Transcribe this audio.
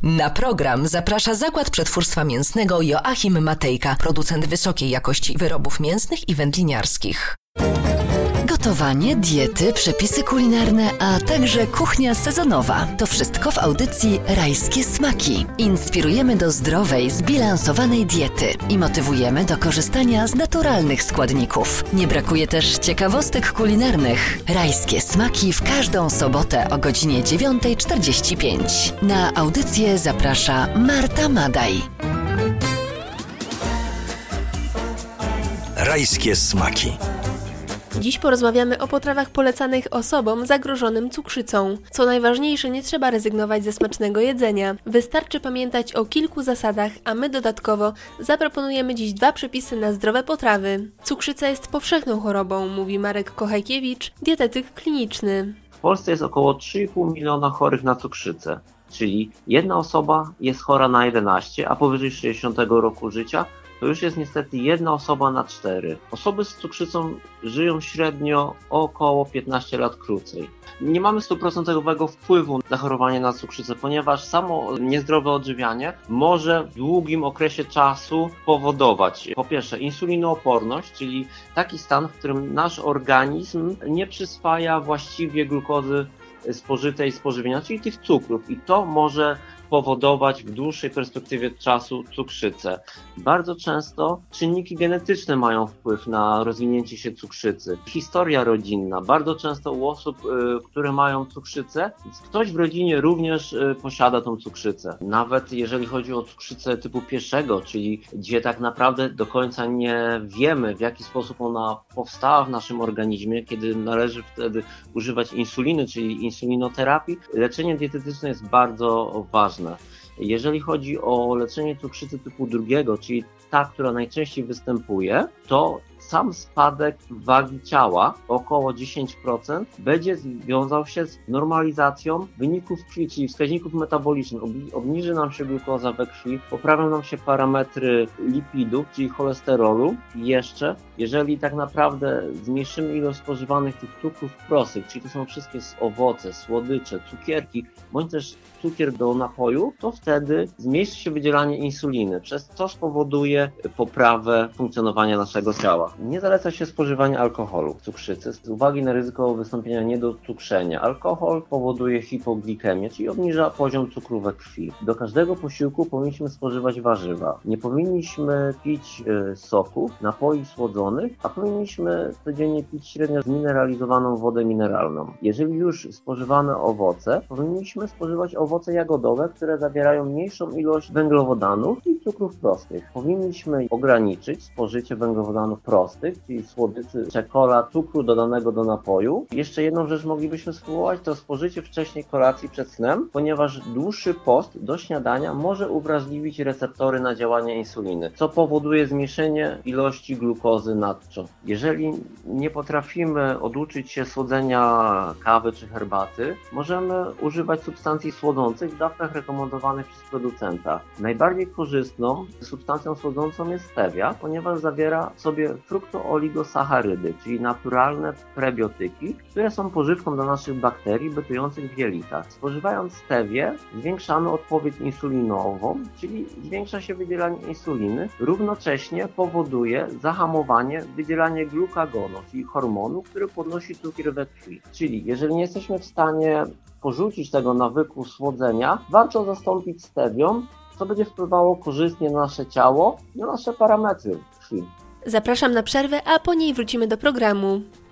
Na program zaprasza Zakład Przetwórstwa Mięsnego Joachim Matejka, producent wysokiej jakości wyrobów mięsnych i wędliniarskich. Gotowanie, diety, przepisy kulinarne, a także kuchnia sezonowa. To wszystko w audycji Rajskie Smaki. Inspirujemy do zdrowej, zbilansowanej diety i motywujemy do korzystania z naturalnych składników. Nie brakuje też ciekawostek kulinarnych. Rajskie Smaki w każdą sobotę o godzinie 9:45. Na audycję zaprasza Marta Madaj. Rajskie Smaki. Dziś porozmawiamy o potrawach polecanych osobom zagrożonym cukrzycą. Co najważniejsze, nie trzeba rezygnować ze smacznego jedzenia. Wystarczy pamiętać o kilku zasadach, a my dodatkowo zaproponujemy dziś 2 przepisy na zdrowe potrawy. Cukrzyca jest powszechną chorobą, mówi Marek Kochajkiewicz, dietetyk kliniczny. W Polsce jest około 3,5 miliona chorych na cukrzycę, czyli jedna osoba jest chora na 11, a powyżej 60 roku życia to już jest niestety 1 osoba na 4. Osoby z cukrzycą żyją średnio około 15 lat krócej. Nie mamy 100% wpływu na chorowanie na cukrzycę, ponieważ samo niezdrowe odżywianie może w długim okresie czasu powodować po pierwsze insulinooporność, czyli taki stan, w którym nasz organizm nie przyswaja właściwie glukozy spożytej z pożywienia, czyli tych cukrów, i to może powodować w dłuższej perspektywie czasu cukrzycę. Bardzo często czynniki genetyczne mają wpływ na rozwinięcie się cukrzycy. Historia rodzinna. Bardzo często u osób, które mają cukrzycę, ktoś w rodzinie również posiada tą cukrzycę. Nawet jeżeli chodzi o cukrzycę typu pierwszego, czyli gdzie tak naprawdę do końca nie wiemy, w jaki sposób ona powstała w naszym organizmie, kiedy należy wtedy używać insuliny, czyli insulinoterapii, leczenie dietetyczne jest bardzo ważne. Jeżeli chodzi o leczenie cukrzycy typu drugiego, czyli ta, która najczęściej występuje, to sam spadek wagi ciała, około 10%, będzie wiązał się z normalizacją wyników krwi, czyli wskaźników metabolicznych. Obniży nam się glukoza we krwi, poprawią nam się parametry lipidów, czyli cholesterolu. I jeszcze, jeżeli tak naprawdę zmniejszymy ilość spożywanych tych cukrów prostych, czyli to są wszystkie owoce, słodycze, cukierki, bądź też cukier do napoju, to wtedy zmniejszy się wydzielanie insuliny, przez co spowoduje poprawę funkcjonowania naszego ciała. Nie zaleca się spożywania alkoholu w cukrzycy z uwagi na ryzyko wystąpienia niedocukrzenia. Alkohol powoduje hipoglikemię, czyli obniża poziom cukru we krwi. Do każdego posiłku powinniśmy spożywać warzywa. Nie powinniśmy pić soków, napoi słodzonych, a powinniśmy codziennie pić średnio zmineralizowaną wodę mineralną. Jeżeli już spożywamy owoce, powinniśmy spożywać owoce jagodowe, które zawierają mniejszą ilość węglowodanów i cukrów prostych. Powinniśmy ograniczyć spożycie węglowodanów prostych, czyli słodyczy, czekolad, cukru dodanego do napoju. Jeszcze jedną rzecz moglibyśmy spróbować, to spożycie wcześniej kolacji przed snem, ponieważ dłuższy post do śniadania może uwrażliwić receptory na działanie insuliny, co powoduje zmniejszenie ilości glukozy nadto. Jeżeli nie potrafimy oduczyć się słodzenia kawy czy herbaty, możemy używać substancji słodzących w dawkach rekomendowanych przez producenta. Najbardziej korzystną substancją słodzącą jest stevia, ponieważ zawiera w sobie fruktooligosacharydy, czyli naturalne prebiotyki, które są pożywką dla naszych bakterii bytujących w jelitach. Spożywając stewię, zwiększamy odpowiedź insulinową, czyli zwiększa się wydzielanie insuliny, równocześnie powoduje zahamowanie wydzielania glukagonu, czyli hormonu, który podnosi cukier we krwi. Czyli jeżeli nie jesteśmy w stanie porzucić tego nawyku słodzenia, warto zastąpić stewią, co będzie wpływało korzystnie na nasze ciało i na nasze parametry krwi. Zapraszam na przerwę, a po niej wrócimy do programu.